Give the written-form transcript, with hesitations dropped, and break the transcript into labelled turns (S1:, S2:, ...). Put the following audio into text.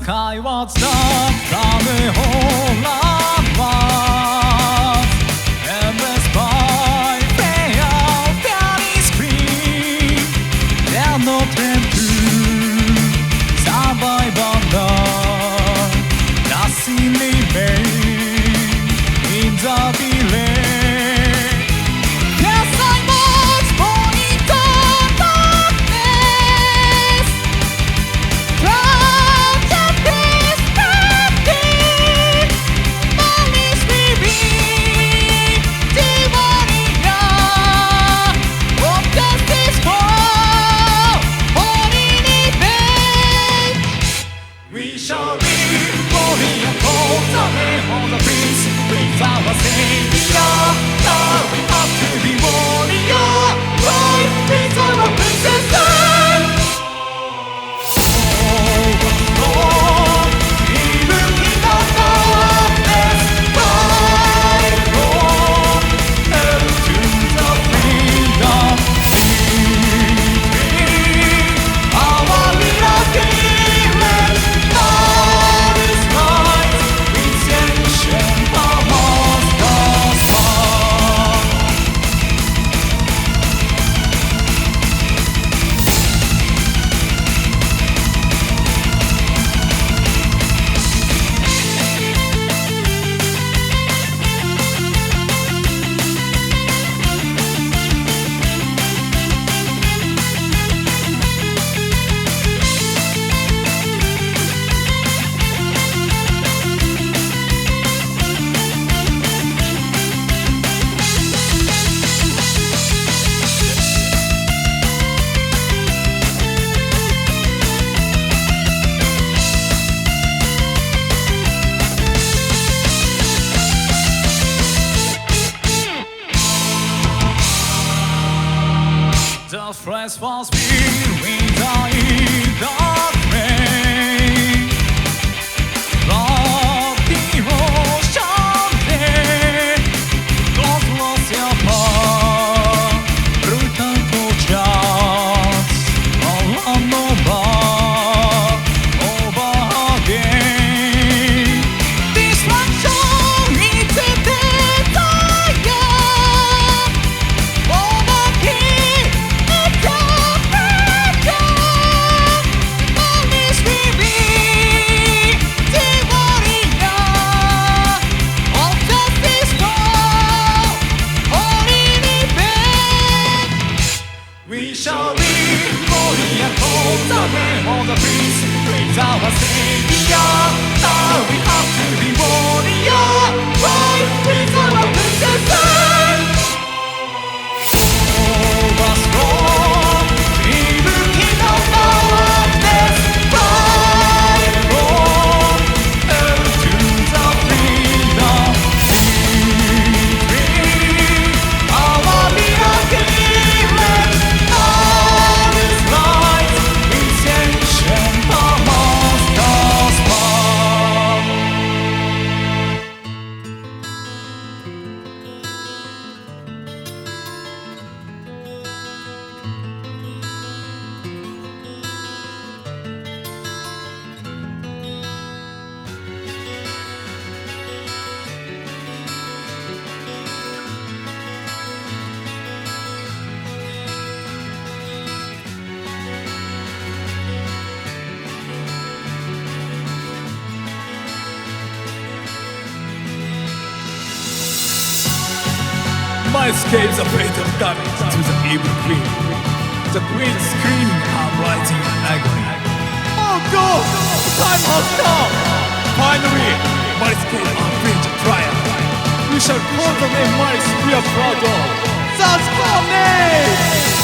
S1: sky was dark from the whole of us. Endless by fair fairy screen. There's no time to survive on love. Nothing remains in the delay. The flesh was filled with the rain. Love devotion day. God lost your heart. Brutal tortures. All over again. Destruction is a desire. Overkill. We shall live glory and hope, the name of the prince, praise our savior. Now we have to be warrior, right with our princess. All was wrong, evil king of darkness, fight on, to the freedom, free, our miracle.
S2: Miles escapes the fatal damage to the evil queen. The queen screaming and writhing in agony. Oh God! The time has come! Finally, Miles escapes and brings a triumph. We shall call the name Miles we are proud of. That's our name!